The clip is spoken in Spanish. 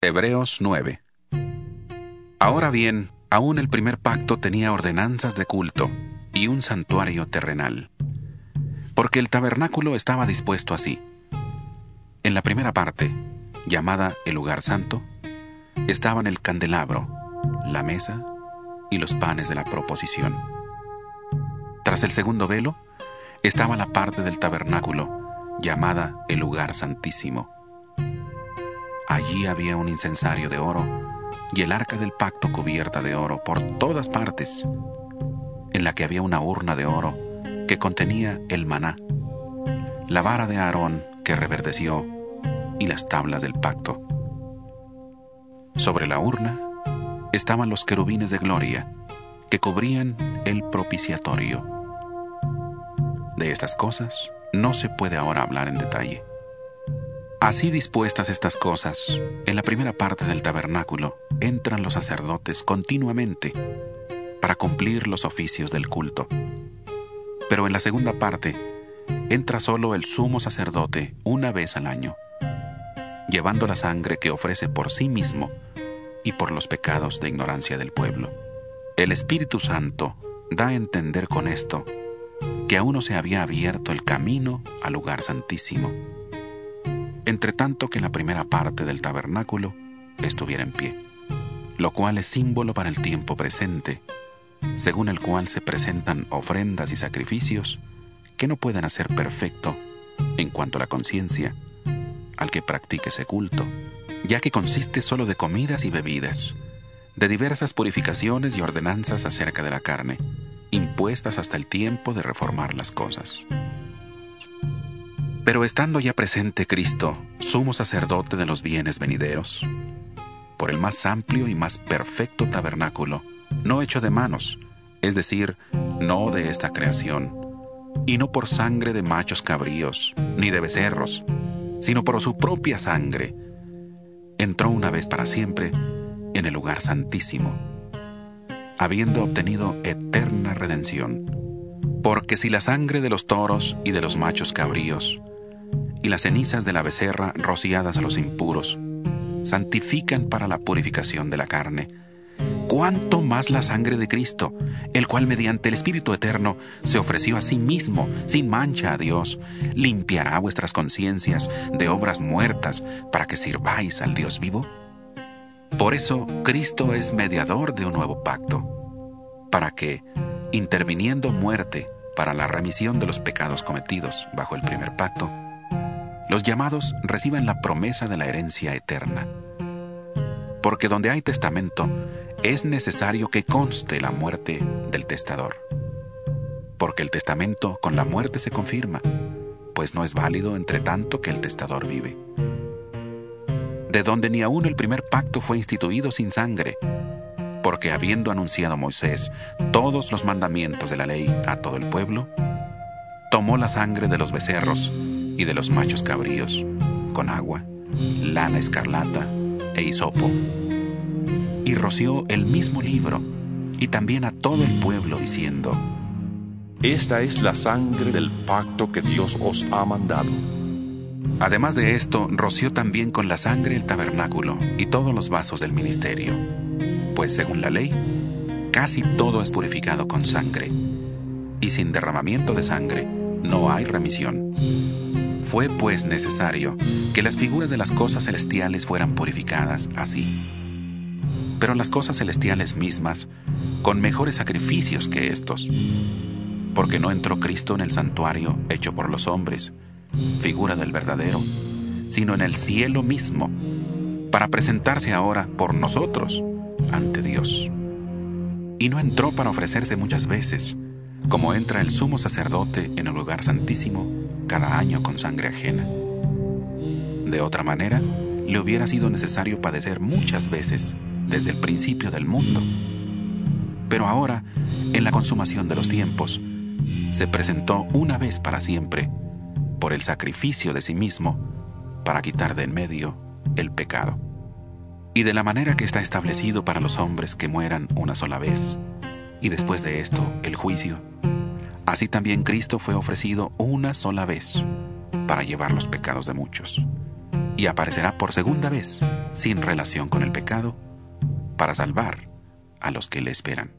Hebreos 9. Ahora bien, aún el primer pacto tenía ordenanzas de culto y un santuario terrenal, porque el tabernáculo estaba dispuesto así. En la primera parte, llamada el lugar santo, estaban el candelabro, la mesa y los panes de la proposición. Tras el segundo velo, estaba la parte del tabernáculo, llamada el lugar santísimo. Allí había un incensario de oro y el arca del pacto cubierta de oro por todas partes, en la que había una urna de oro que contenía el maná, la vara de Aarón que reverdeció y las tablas del pacto. Sobre la urna estaban los querubines de gloria que cubrían el propiciatorio. De estas cosas no se puede ahora hablar en detalle. Así dispuestas estas cosas, en la primera parte del tabernáculo entran los sacerdotes continuamente para cumplir los oficios del culto. Pero en la segunda parte entra solo el sumo sacerdote una vez al año, llevando la sangre que ofrece por sí mismo y por los pecados de ignorancia del pueblo. El Espíritu Santo da a entender con esto que aún no se había abierto el camino al lugar santísimo, entre tanto que la primera parte del tabernáculo estuviera en pie, lo cual es símbolo para el tiempo presente, según el cual se presentan ofrendas y sacrificios que no pueden hacer perfecto en cuanto a la conciencia al que practique ese culto, ya que consiste solo de comidas y bebidas, de diversas purificaciones y ordenanzas acerca de la carne, impuestas hasta el tiempo de reformar las cosas. Pero estando ya presente Cristo, sumo sacerdote de los bienes venideros, por el más amplio y más perfecto tabernáculo, no hecho de manos, es decir, no de esta creación, y no por sangre de machos cabríos, ni de becerros, sino por su propia sangre, entró una vez para siempre en el lugar santísimo, habiendo obtenido eterna redención. Porque si la sangre de los toros y de los machos cabríos y las cenizas de la becerra rociadas a los impuros santifican para la purificación de la carne, ¿cuánto más la sangre de Cristo, el cual mediante el Espíritu Eterno se ofreció a sí mismo sin mancha a Dios, limpiará vuestras conciencias de obras muertas para que sirváis al Dios vivo? Por eso Cristo es mediador de un nuevo pacto, para que, interviniendo muerte para la remisión de los pecados cometidos bajo el primer pacto, los llamados reciban la promesa de la herencia eterna. Porque donde hay testamento, es necesario que conste la muerte del testador. Porque el testamento con la muerte se confirma, pues no es válido entre tanto que el testador vive. De donde ni aun el primer pacto fue instituido sin sangre, porque habiendo anunciado Moisés todos los mandamientos de la ley a todo el pueblo, tomó la sangre de los becerros y de los machos cabríos, con agua, lana escarlata e hisopo, y roció el mismo libro, y también a todo el pueblo, diciendo: Esta es la sangre del pacto que Dios os ha mandado. Además de esto, roció también con la sangre el tabernáculo y todos los vasos del ministerio, pues según la ley, casi todo es purificado con sangre, y sin derramamiento de sangre no hay remisión. Fue pues necesario que las figuras de las cosas celestiales fueran purificadas así. Pero las cosas celestiales mismas, con mejores sacrificios que estos, porque no entró Cristo en el santuario hecho por los hombres, figura del verdadero, sino en el cielo mismo, para presentarse ahora por nosotros ante Dios. Y no entró para ofrecerse muchas veces, como entra el sumo sacerdote en el lugar santísimo cada año con sangre ajena. De otra manera, le hubiera sido necesario padecer muchas veces desde el principio del mundo. Pero ahora, en la consumación de los tiempos, se presentó una vez para siempre, por el sacrificio de sí mismo, para quitar de en medio el pecado. Y de la manera que está establecido para los hombres que mueran una sola vez, y después de esto el juicio, así también Cristo fue ofrecido una sola vez para llevar los pecados de muchos, y aparecerá por segunda vez sin relación con el pecado, para salvar a los que le esperan.